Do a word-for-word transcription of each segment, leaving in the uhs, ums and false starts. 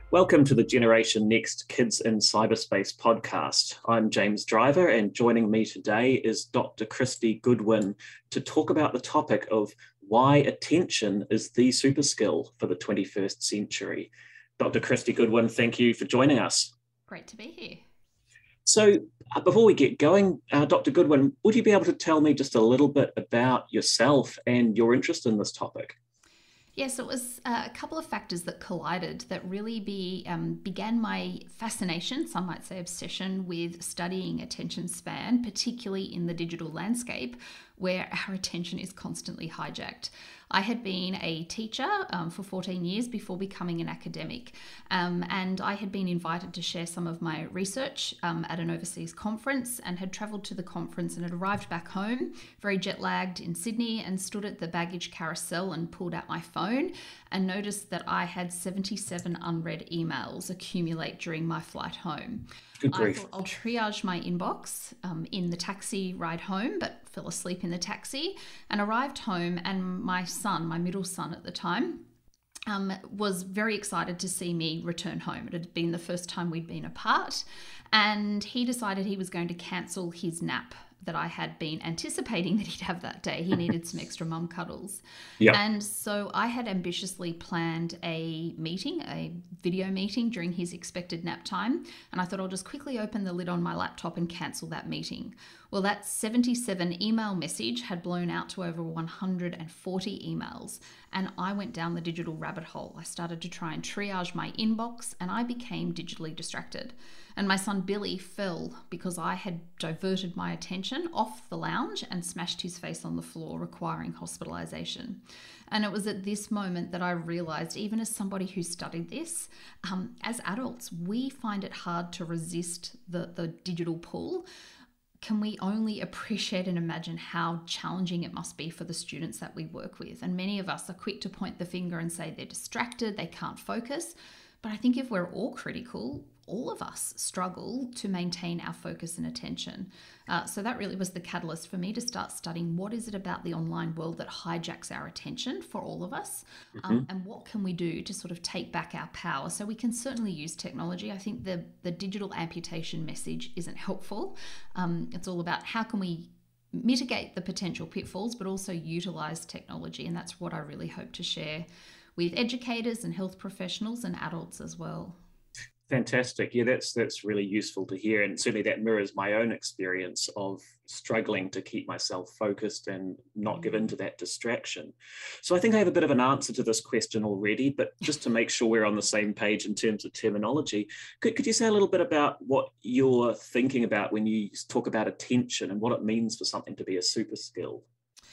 Welcome to the Generation Next Kids in Cyberspace podcast. I'm James Driver, and joining me today is Doctor Christy Goodwin to talk about the topic of why attention is the super skill for the twenty-first century. Doctor Christy Goodwin, thank you for joining us. Great to be here. So uh, before we get going, uh, Doctor Goodwin, would you be able to tell me just a little bit about yourself and your interest in this topic? Yes, it was uh, a couple of factors that collided that really be um, began my fascination, some might say obsession, with studying attention span, particularly in the digital landscape where our attention is constantly hijacked. I had been a teacher um, for fourteen years before becoming an academic, um, and I had been invited to share some of my research um, at an overseas conference and had travelled to the conference and had arrived back home, very jet lagged in Sydney, and stood at the baggage carousel and pulled out my phone and noticed that I had seventy-seven unread emails accumulate during my flight home. Good I grief. thought I'll triage my inbox um, in the taxi ride home, but fell asleep in the taxi and arrived home. And my son, my middle son at the time, um, was very excited to see me return home. It had been the first time we'd been apart, and he decided he was going to cancel his nap that I had been anticipating that he'd have that day. He needed some extra mum cuddles. Yeah. And so I had ambitiously planned a meeting, a video meeting during his expected nap time. And I thought I'll just quickly open the lid on my laptop and cancel that meeting. Well, that seventy-seven email message had blown out to over one hundred forty emails. And I went down the digital rabbit hole. I started to try and triage my inbox, and I became digitally distracted. And my son Billy fell because I had diverted my attention off the lounge and smashed his face on the floor, requiring hospitalization. And it was at this moment that I realized, even as somebody who studied this, um, as adults, we find it hard to resist the, the digital pull. Can we only appreciate and imagine how challenging it must be for the students that we work with? And many of us are quick to point the finger and say they're distracted, they can't focus. But I think if we're all critical, all of us struggle to maintain our focus and attention. Uh, so that really was the catalyst for me to start studying what is it about the online world that hijacks our attention for all of us, um, Mm-hmm. and what can we do to sort of take back our power. So we can certainly use technology. I think the, the digital amputation message isn't helpful. Um, it's all about how can we mitigate the potential pitfalls, but also utilize technology. And that's what I really hope to share with educators and health professionals and adults as well. Fantastic. Yeah, that's that's really useful to hear. And certainly that mirrors my own experience of struggling to keep myself focused and not give in to that distraction. So I think I have a bit of an answer to this question already, but just to make sure we're on the same page in terms of terminology, could, could you say a little bit about what you're thinking about when you talk about attention and what it means for something to be a super skill?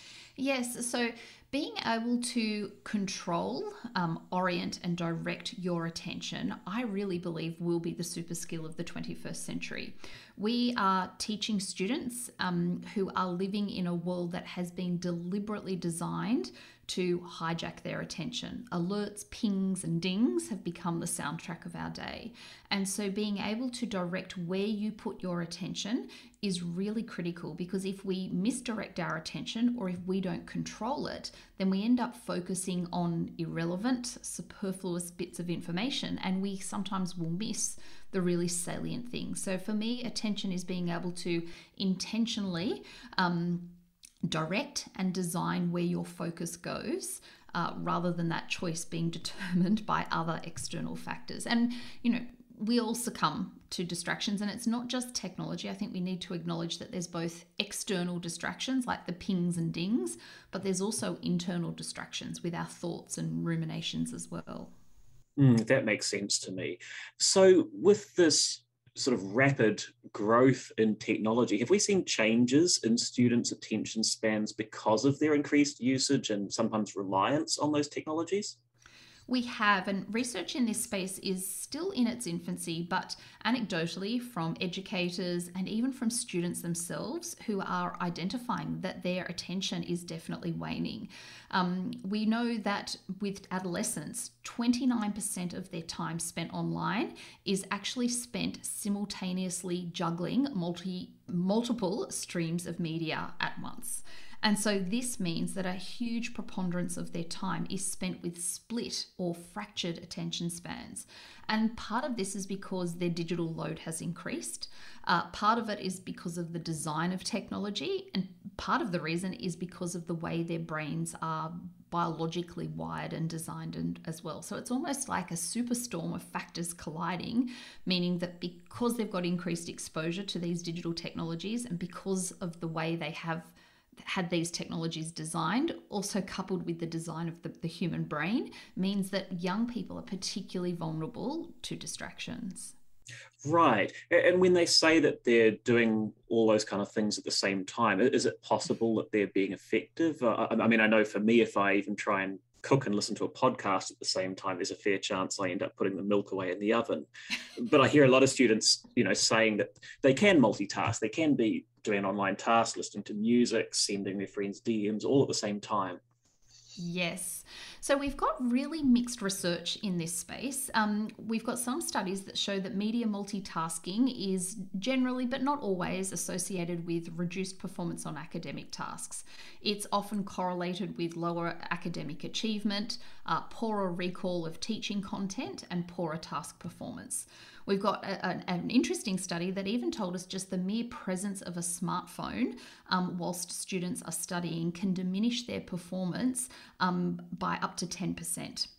Yes, so being able to control, um, orient, and direct your attention, I really believe will be the super skill of the twenty-first century. We are teaching students um, who are living in a world that has been deliberately designed to hijack their attention. Alerts, pings, and dings have become the soundtrack of our day. And so being able to direct where you put your attention is really critical, because if we misdirect our attention or if we don't control it, then we end up focusing on irrelevant, superfluous bits of information, and we sometimes will miss the really salient things. So for me, attention is being able to intentionally um, direct and design where your focus goes, uh, rather than that choice being determined by other external factors. And, you know, we all succumb to distractions, and it's not just technology. I think we need to acknowledge that there's both external distractions like the pings and dings, but there's also internal distractions with our thoughts and ruminations as well. Mm, that makes sense to me. So with this sort of rapid growth in technology, have we seen changes in students' attention spans because of their increased usage and sometimes reliance on those technologies? We have, and research in this space is still in its infancy, but anecdotally from educators and even from students themselves who are identifying that their attention is definitely waning. Um, we know that with adolescents, twenty-nine percent of their time spent online is actually spent simultaneously juggling multi multiple streams of media at once. And so this means that a huge preponderance of their time is spent with split or fractured attention spans. And part of this is because their digital load has increased. Uh, part of it is because of the design of technology. And part of the reason is because of the way their brains are biologically wired and designed and as well. So it's almost like a superstorm of factors colliding, meaning that because they've got increased exposure to these digital technologies and because of the way they have had these technologies designed, also coupled with the design of the, the human brain, means that young people are particularly vulnerable to distractions. Right. And when they say that they're doing all those kind of things at the same time, is it possible that they're being effective? I mean, I know for me, if I even try and cook and listen to a podcast at the same time, there's a fair chance I end up putting the milk away in the oven. But I hear a lot of students, you know, saying that they can multitask. They can be doing an online task, listening to music, sending their friends D Ms all at the same time. Yes. So we've got really mixed research in this space. Um, we've got some studies that show that media multitasking is generally, but not always, associated with reduced performance on academic tasks. It's often correlated with lower academic achievement, uh, poorer recall of teaching content, and poorer task performance. We've got a, an, an interesting study that even told us just the mere presence of a smartphone um, whilst students are studying can diminish their performance um, by up to ten percent.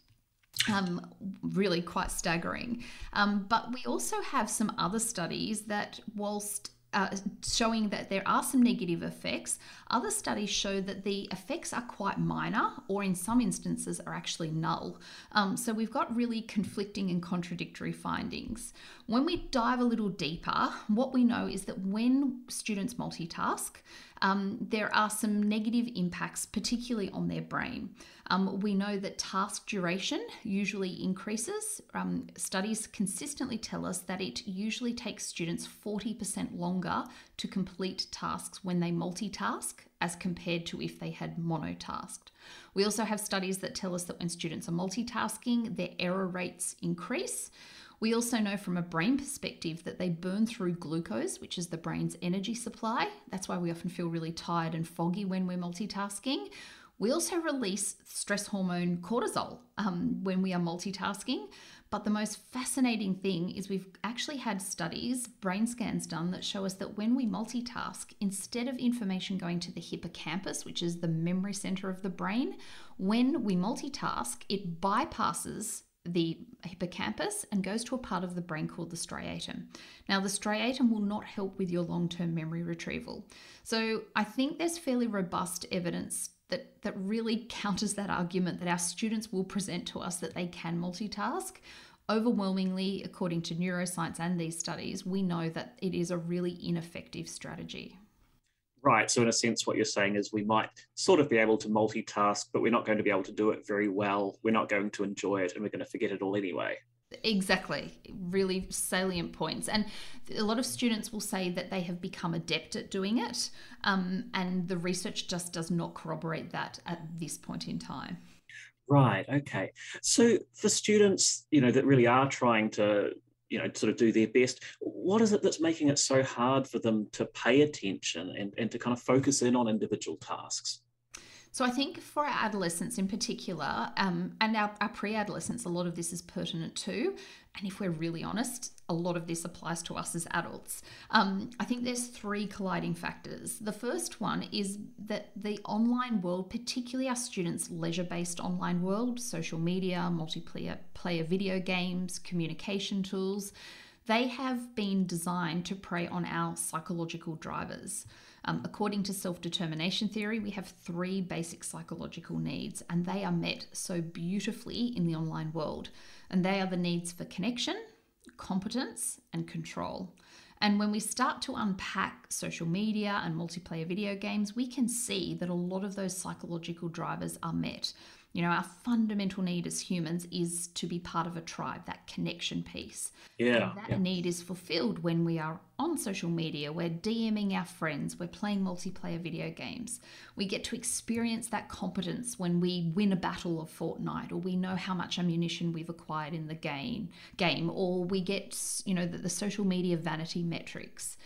Um, really quite staggering. Um, but we also have some other studies that whilst Uh, showing that there are some negative effects. Other studies show that the effects are quite minor, or in some instances are actually null. Um, so we've got really conflicting and contradictory findings. When we dive a little deeper, what we know is that when students multitask, um, there are some negative impacts, particularly on their brain. Um, we know that task duration usually increases. Um, studies consistently tell us that it usually takes students forty percent longer to complete tasks when they multitask as compared to if they had monotasked. We also have studies that tell us that when students are multitasking, their error rates increase. We also know from a brain perspective that they burn through glucose, which is the brain's energy supply. That's why we often feel really tired and foggy when we're multitasking. We also release stress hormone cortisol um, when we are multitasking. But the most fascinating thing is we've actually had studies, brain scans done, that show us that when we multitask, instead of information going to the hippocampus, which is the memory center of the brain, when we multitask, it bypasses the hippocampus and goes to a part of the brain called the striatum. Now, the striatum will not help with your long-term memory retrieval. So I think there's fairly robust evidence that, that really counters that argument that our students will present to us that they can multitask. Overwhelmingly, according to neuroscience and these studies, we know that it is a really ineffective strategy. Right. So in a sense, what you're saying is we might sort of be able to multitask, but we're not going to be able to do it very well. We're not going to enjoy it, and we're going to forget it all anyway. Exactly. Really salient points. And a lot of students will say that they have become adept at doing it. Um, and the research just does not corroborate that at this point in time. Right. Okay. So for students, you know, that really are trying to, you know, sort of do their best, what is it that's making it so hard for them to pay attention and, and to kind of focus in on individual tasks? So I think for our adolescents in particular, um, and our, our pre-adolescents, a lot of this is pertinent too. And if we're really honest, a lot of this applies to us as adults. Um, I think there's three colliding factors. The first one is that the online world, particularly our students' leisure-based online world, social media, multiplayer player video games, communication tools, they have been designed to prey on our psychological drivers. Um, according to self-determination theory, we have three basic psychological needs, and they are met so beautifully in the online world. And they are the needs for connection, competence, and control. And when we start to unpack social media and multiplayer video games, we can see that a lot of those psychological drivers are met. You know, our fundamental need as humans is to be part of a tribe, that connection piece. Yeah. And that yeah. need is fulfilled when we are on social media, we're DMing our friends, we're playing multiplayer video games. We get to experience that competence when we win a battle of Fortnite, or we know how much ammunition we've acquired in the game, game, or we get, you know, the, the social media vanity metrics.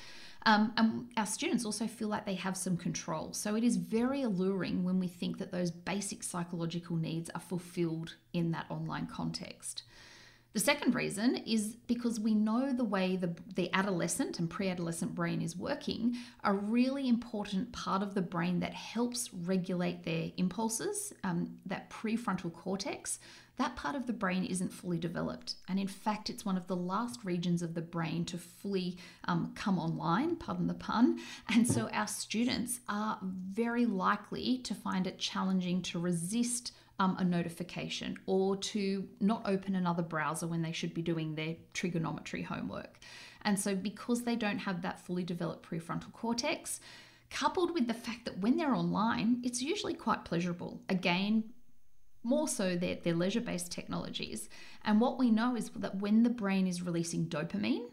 Um, and our students also feel like they have some control. So it is very alluring when we think that those basic psychological needs are fulfilled in that online context. The second reason is because we know the way the, the adolescent and pre-adolescent brain is working. A really important part of the brain that helps regulate their impulses, um, that prefrontal cortex, that part of the brain isn't fully developed. And in fact, it's one of the last regions of the brain to fully um, come online, pardon the pun. And so our students are very likely to find it challenging to resist Um, a notification or to not open another browser when they should be doing their trigonometry homework. And so because they don't have that fully developed prefrontal cortex, coupled with the fact that when they're online, it's usually quite pleasurable. Again, more so they're, they're leisure-based technologies. And what we know is that when the brain is releasing dopamine,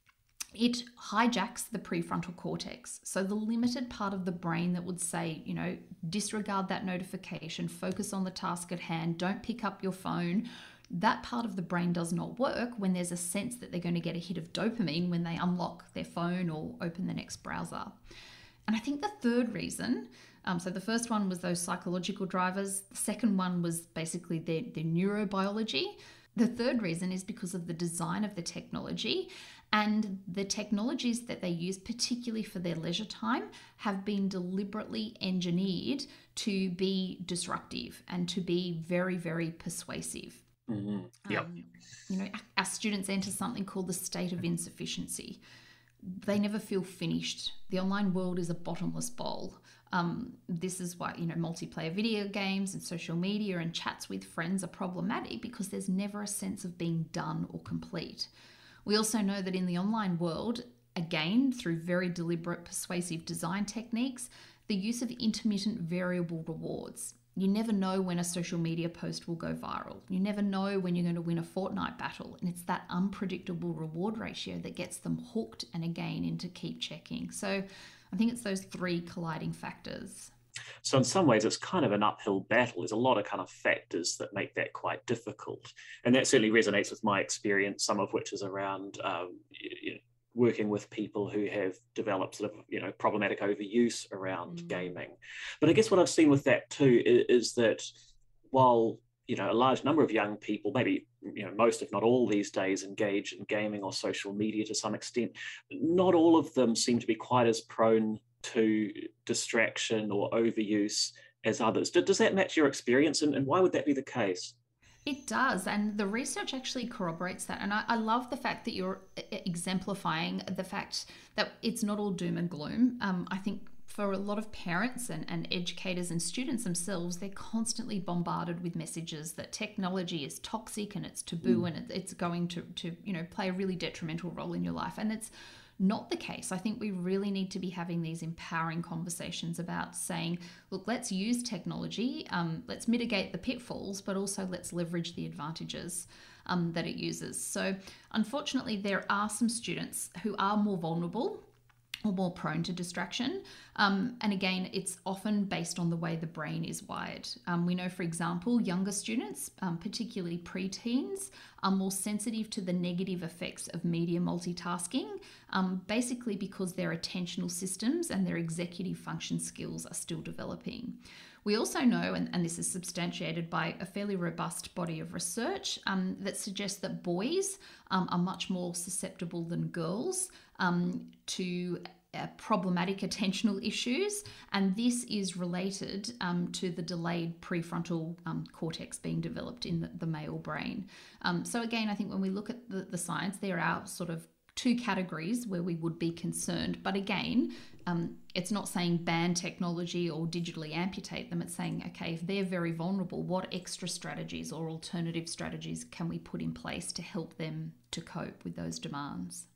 it hijacks the prefrontal cortex. So the limited part of the brain that would say, you know, disregard that notification, focus on the task at hand, don't pick up your phone. That part of the brain does not work when there's a sense that they're going to get a hit of dopamine when they unlock their phone or open the next browser. And I think the third reason, um, so the first one was those psychological drivers. The second one was basically their, their neurobiology. The third reason is because of the design of the technology, and the technologies that they use, particularly for their leisure time, have been deliberately engineered to be disruptive and to be very, very persuasive. Mm-hmm. Yep. Um, you know, our students enter something called the state of insufficiency. They never feel finished. The online world is a bottomless bowl. Um, this is why, you know, multiplayer video games and social media and chats with friends are problematic, because there's never a sense of being done or complete. We also know that in the online world, again, through very deliberate persuasive design techniques, the use of intermittent variable rewards. You never know when a social media post will go viral. You never know when you're going to win a Fortnite battle. And it's that unpredictable reward ratio that gets them hooked and again into keep checking. So I think it's those three colliding factors. So in some ways, it's kind of an uphill battle. There's a lot of kind of factors that make that quite difficult. And that certainly resonates with my experience, some of which is around um, you know, working with people who have developed sort of, you know, problematic overuse around mm. gaming. But I guess what I've seen with that too is, is that while, you know, a large number of young people, maybe, you know, most if not all these days, engage in gaming or social media to some extent, not all of them seem to be quite as prone to distraction or overuse as others. Does that match your experience, and, and why would that be the case? It does, and the research actually corroborates that. And I, I love the fact that you're exemplifying the fact that it's not all doom and gloom. Um, I think for a lot of parents and, and educators and students themselves, they're constantly bombarded with messages that technology is toxic and it's taboo mm. and it, it's going to, to, you know, play a really detrimental role in your life. And it's not the case. I think we really need to be having these empowering conversations about saying, look, let's use technology, um, let's mitigate the pitfalls, but also let's leverage the advantages um, that it uses. So unfortunately, there are some students who are more vulnerable or more prone to distraction. Um, and again, it's often based on the way the brain is wired. Um, we know, for example, younger students, um, particularly preteens, are more sensitive to the negative effects of media multitasking, um, basically because their attentional systems and their executive function skills are still developing. We also know, and, and this is substantiated by a fairly robust body of research, um, that suggests that boys um, are much more susceptible than girls um, to uh, problematic attentional issues, and this is related um, to the delayed prefrontal um, cortex being developed in the, the male brain. Um, so again, I think when we look at the, the science, there are sort of two categories where we would be concerned. But again, um, it's not saying ban technology or digitally amputate them. It's saying, okay, if they're very vulnerable, what extra strategies or alternative strategies can we put in place to help them to cope with those demands?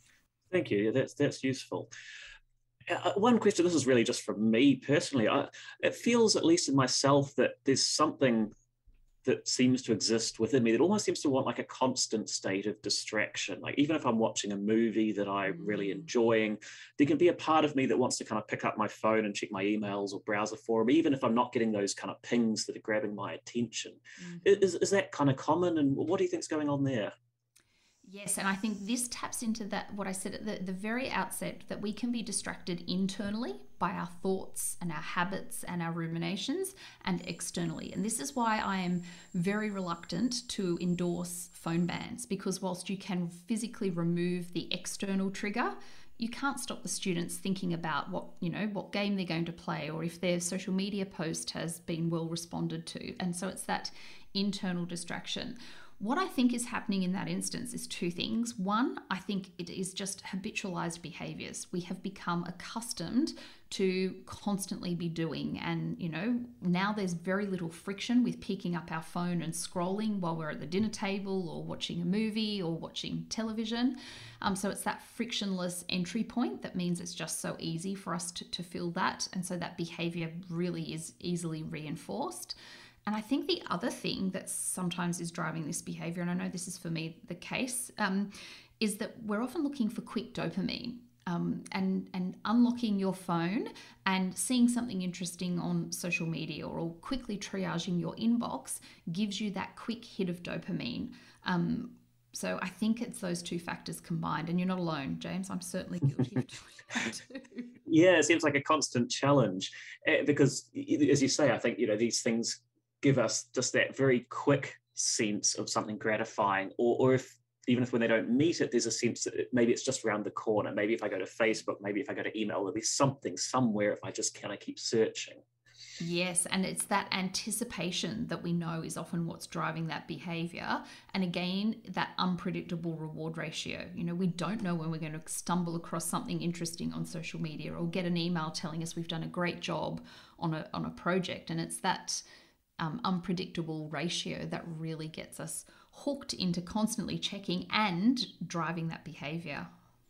Thank you. That's that's useful. Uh, one question, this is really just from me personally. I, it feels, at least in myself, that there's something that seems to exist within me that almost seems to want like a constant state of distraction. Like even if I'm watching a movie that I'm really enjoying, there can be a part of me that wants to kind of pick up my phone and check my emails or browse a forum, even if I'm not getting those kind of pings that are grabbing my attention. Mm-hmm. Is, is that kind of common? And what do you think's going on there? Yes, and I think this taps into that what I said at the, the very outset, that we can be distracted internally by our thoughts and our habits and our ruminations, and externally. And this is why I am very reluctant to endorse phone bans, because whilst you can physically remove the external trigger, you can't stop the students thinking about what, you know, what game they're going to play, or if their social media post has been well responded to. And so it's that internal distraction. What I think is happening in that instance is two things. One, I think it is just habitualized behaviors. We have become accustomed to constantly be doing, and, you know, now there's very little friction with picking up our phone and scrolling while we're at the dinner table or watching a movie or watching television. Um, so it's that frictionless entry point that means it's just so easy for us to, to feel that. And so that behavior really is easily reinforced. And I think the other thing that sometimes is driving this behavior, and I know this is for me the case, um, is that we're often looking for quick dopamine. Um, and, and unlocking your phone and seeing something interesting on social media, or quickly triaging your inbox, gives you that quick hit of dopamine. Um, so I think it's those two factors combined. And you're not alone, James. I'm certainly guilty of doing that too. Yeah, it seems like a constant challenge, uh, because, as you say, I think, you know, these things give us just that very quick sense of something gratifying, or, or if even if when they don't meet it, there's a sense that maybe it's just around the corner. Maybe if I go to Facebook, maybe if I go to email, there'll be something somewhere if I just kind of keep searching. Yes, and it's that anticipation that we know is often what's driving that behavior. And again, that unpredictable reward ratio. You know, we don't know when we're going to stumble across something interesting on social media, or get an email telling us we've done a great job on a on a project. And it's that Um, unpredictable ratio that really gets us hooked into constantly checking and driving that behavior.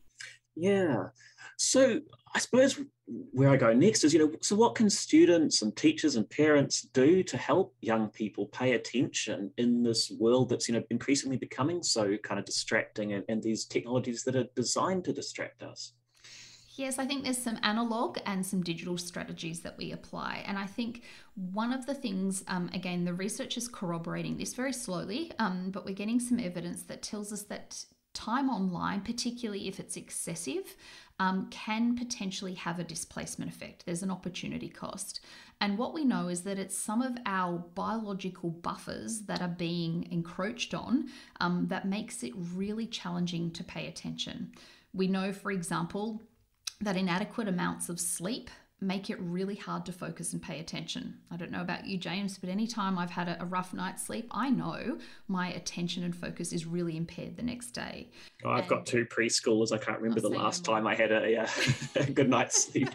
Yeah. So I suppose where I go next is, you know, so what can students and teachers and parents do to help young people pay attention in this world that's, you know, increasingly becoming so kind of distracting, and, and these technologies that are designed to distract us? Yes, I think there's some analog and some digital strategies that we apply. And I think one of the things, um, again, the research is corroborating this very slowly, um, but we're getting some evidence that tells us that time online, particularly if it's excessive, um, can potentially have a displacement effect. There's an opportunity cost. And what we know is that it's some of our biological buffers that are being encroached on, um, that makes it really challenging to pay attention. We know, for example, that inadequate amounts of sleep make it really hard to focus and pay attention. I don't know about you, James, but anytime I've had a, a rough night's sleep, I know my attention and focus is really impaired the next day. Oh, I've and, got two preschoolers. I can't remember the last time I had a, uh, a good night's sleep.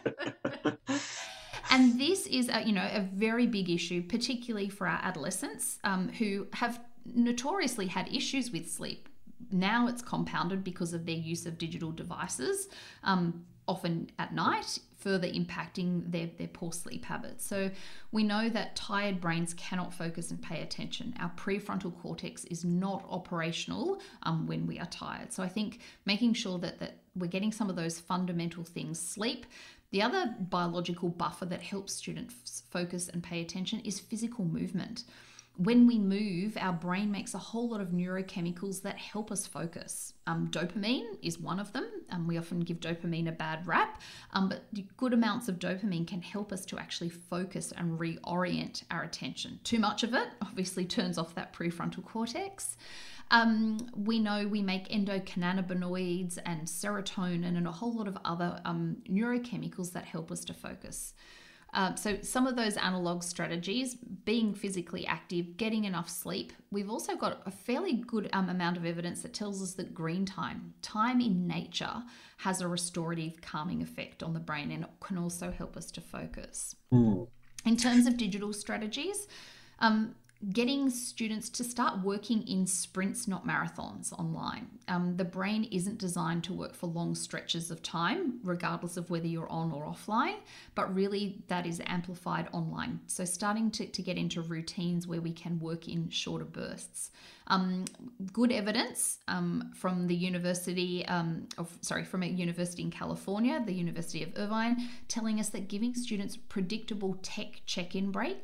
And this is, a, you know, a very big issue, particularly for our adolescents, um, who have notoriously had issues with sleep. Now it's compounded because of their use of digital devices, um, often at night, further impacting their, their poor sleep habits. So we know that tired brains cannot focus and pay attention. Our prefrontal cortex is not operational um, when we are tired. So I think making sure that, that we're getting some of those fundamental things, sleep. The other biological buffer that helps students focus and pay attention is physical movement. When we move, our brain makes a whole lot of neurochemicals that help us focus. Um, dopamine is one of them. Um, we often give dopamine a bad rap, um, but good amounts of dopamine can help us to actually focus and reorient our attention. Too much of it obviously turns off that prefrontal cortex. Um, we know we make endocannabinoids and serotonin and a whole lot of other um, neurochemicals that help us to focus. Uh, so some of those analog strategies, being physically active, getting enough sleep. We've also got a fairly good um, amount of evidence that tells us that green time, time in nature, has a restorative calming effect on the brain, and it can also help us to focus. Mm. In terms of digital strategies, um, getting students to start working in sprints, not marathons, online. Um, the brain isn't designed to work for long stretches of time, regardless of whether you're on or offline, but really that is amplified online. So starting to, to get into routines where we can work in shorter bursts. Um, good evidence um, from the university um, of, sorry, from a university in California, the University of Irvine, telling us that giving students predictable tech check-in breaks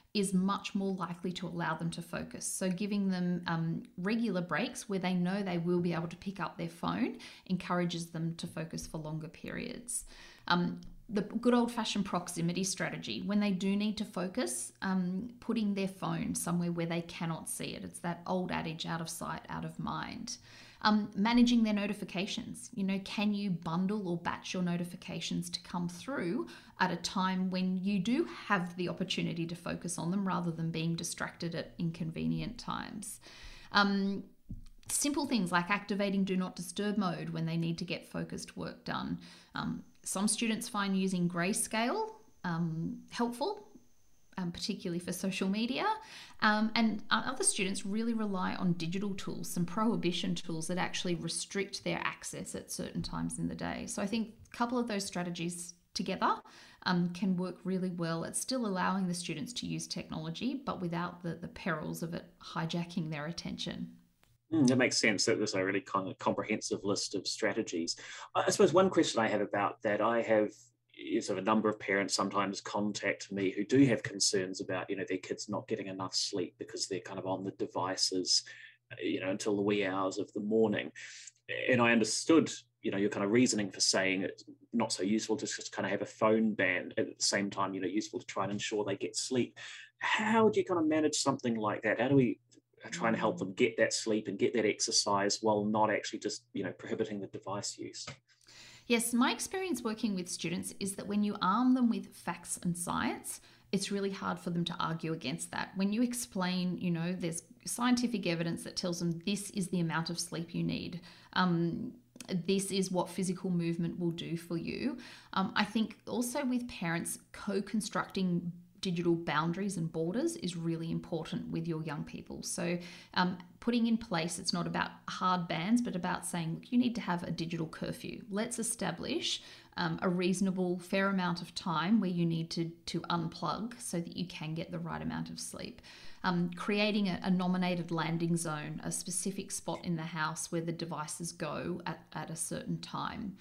is much more likely to allow them to focus. So giving them um, regular breaks where they know they will be able to pick up their phone encourages them to focus for longer periods. Um, the good old-fashioned proximity strategy, when they do need to focus, um, putting their phone somewhere where they cannot see it. It's that old adage, out of sight, out of mind. Um, managing their notifications. You know, can you bundle or batch your notifications to come through at a time when you do have the opportunity to focus on them rather than being distracted at inconvenient times? Um, simple things like activating do not disturb mode when they need to get focused work done. Um, some students find using grayscale um, helpful, Um, particularly for social media. Um, and other students really rely on digital tools, some prohibition tools that actually restrict their access at certain times in the day. So I think a couple of those strategies together um, can work really well at still allowing the students to use technology, but without the, the perils of it hijacking their attention. Mm, that makes sense. That was a really kind of comprehensive list of strategies. I suppose one question I have about that, I have is of a number of parents sometimes contact me who do have concerns about, you know, their kids not getting enough sleep because they're kind of on the devices, you know, until the wee hours of the morning. And I understood, you know, your kind of reasoning for saying it's not so useful to just kind of have a phone ban. At the same time, you know, useful to try and ensure they get sleep. How do you kind of manage something like that? How do we try and help them get that sleep and get that exercise while not actually just, you know, prohibiting the device use? Yes, my experience working with students is that when you arm them with facts and science, it's really hard for them to argue against that. When you explain, you know, there's scientific evidence that tells them this is the amount of sleep you need. Um, this is what physical movement will do for you. Um, I think also with parents, co-constructing digital boundaries and borders is really important with your young people. So um, putting in place, it's not about hard bans, but about saying, look, you need to have a digital curfew. Let's establish um, a reasonable, fair amount of time where you need to, to unplug so that you can get the right amount of sleep. Um, creating a, a nominated landing zone, a specific spot in the house where the devices go at, at a certain time.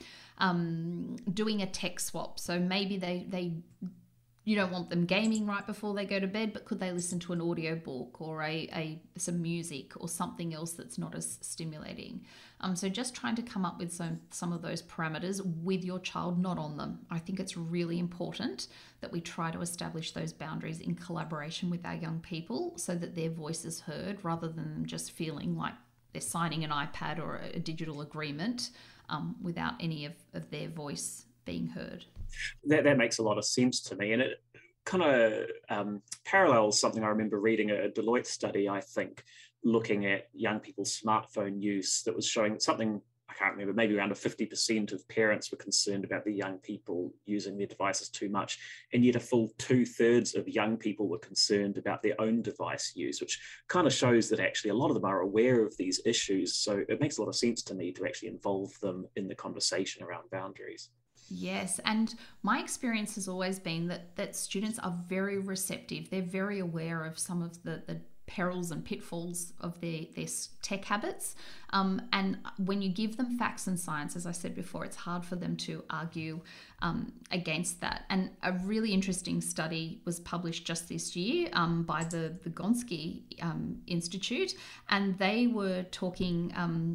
Um, doing a tech swap. So maybe they, they you don't want them gaming right before they go to bed, but could they listen to an audio book or a, a some music or something else that's not as stimulating? Um, so just trying to come up with some, some of those parameters with your child, not on them. I think it's really important that we try to establish those boundaries in collaboration with our young people so that their voice is heard rather than just feeling like they're signing an iPad or a, a digital agreement um, without any of, of their voice being heard. That, that makes a lot of sense to me. And it kind of um, parallels something I remember reading, a Deloitte study, I think, looking at young people's smartphone use that was showing something, I can't remember, maybe around a fifty percent of parents were concerned about the young people using their devices too much. And yet a full two thirds of young people were concerned about their own device use, which kind of shows that actually a lot of them are aware of these issues. So it makes a lot of sense to me to actually involve them in the conversation around boundaries. Yes, and my experience has always been that that students are very receptive. They're very aware of some of the, the perils and pitfalls of their, their tech habits. Um, and when you give them facts and science, as I said before, it's hard for them to argue um, against that. And a really interesting study was published just this year um, by the Vygotsky um, Institute, and they were talking um,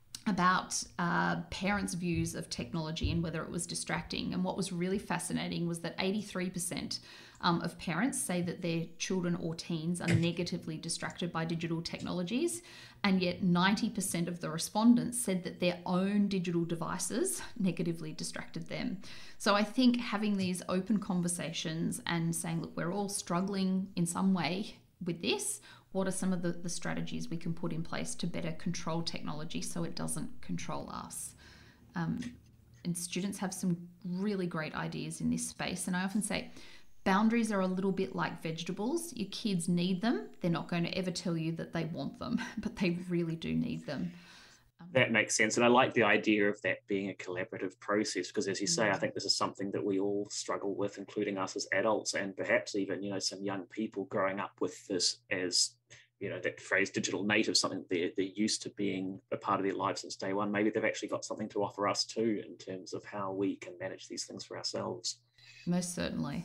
about uh, parents' views of technology and whether it was distracting. And what was really fascinating was that eighty-three percent um, of parents say that their children or teens are negatively distracted by digital technologies, and yet ninety percent of the respondents said that their own digital devices negatively distracted them. So I think having these open conversations and saying, look, we're all struggling in some way with this. What are some of the, the strategies we can put in place to better control technology so it doesn't control us? Um, and students have some really great ideas in this space. And I often say, boundaries are a little bit like vegetables. Your kids need them. They're not going to ever tell you that they want them, but they really do need them. That makes sense. And I like the idea of that being a collaborative process, because as you say, I think this is something that we all struggle with, including us as adults, and perhaps even, you know, some young people growing up with this as, you know, that phrase digital native, something they're, they're used to being a part of their lives since day one. Maybe they've actually got something to offer us too in terms of how we can manage these things for ourselves. Most certainly.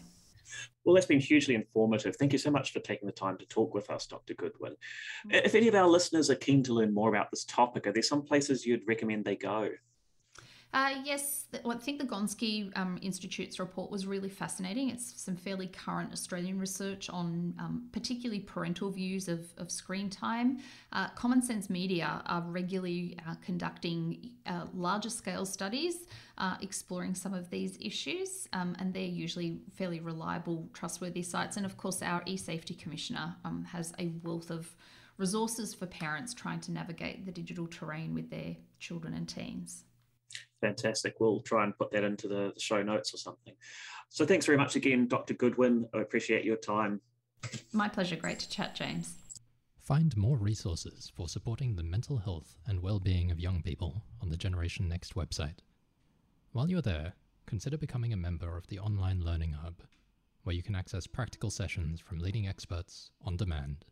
Well, that's been hugely informative. Thank you so much for taking the time to talk with us, Doctor Goodwin. If any of our listeners are keen to learn more about this topic, are there some places you'd recommend they go? Uh, yes, well, I think the Gonski um, Institute's report was really fascinating. It's some fairly current Australian research on um, particularly parental views of, of screen time. Uh, Common Sense Media are regularly uh, conducting uh, larger scale studies uh, exploring some of these issues, um, and they're usually fairly reliable, trustworthy sites. And of course, our eSafety Commissioner um, has a wealth of resources for parents trying to navigate the digital terrain with their children and teens. Fantastic. We'll try and put that into the, the show notes or something. So thanks very much again, Doctor Goodwin. I appreciate your time. My pleasure. Great to chat, James. Find more resources for supporting the mental health and well-being of young people on the Generation Next website. While you're there, consider becoming a member of the Online Learning Hub, where you can access practical sessions from leading experts on demand.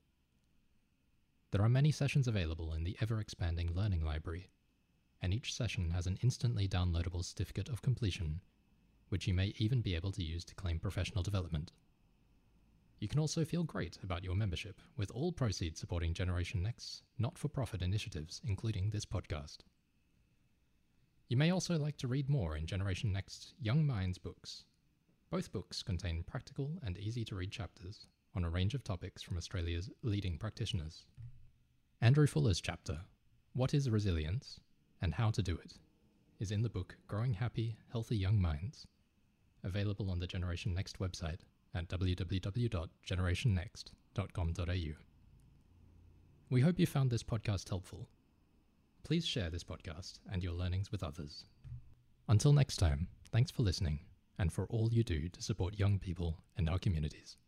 There are many sessions available in the ever-expanding Learning Library, and each session has an instantly downloadable certificate of completion, which you may even be able to use to claim professional development. You can also feel great about your membership, with all proceeds supporting Generation Next's not-for-profit initiatives, including this podcast. You may also like to read more in Generation Next's Young Minds books. Both books contain practical and easy-to-read chapters on a range of topics from Australia's leading practitioners. Andrew Fuller's chapter, What is Resilience? And How to Do It, is in the book Growing Happy, Healthy Young Minds, available on the Generation Next website at w w w dot generation next dot com dot a u. We hope you found this podcast helpful. Please share this podcast and your learnings with others. Until next time, thanks for listening and for all you do to support young people in our communities.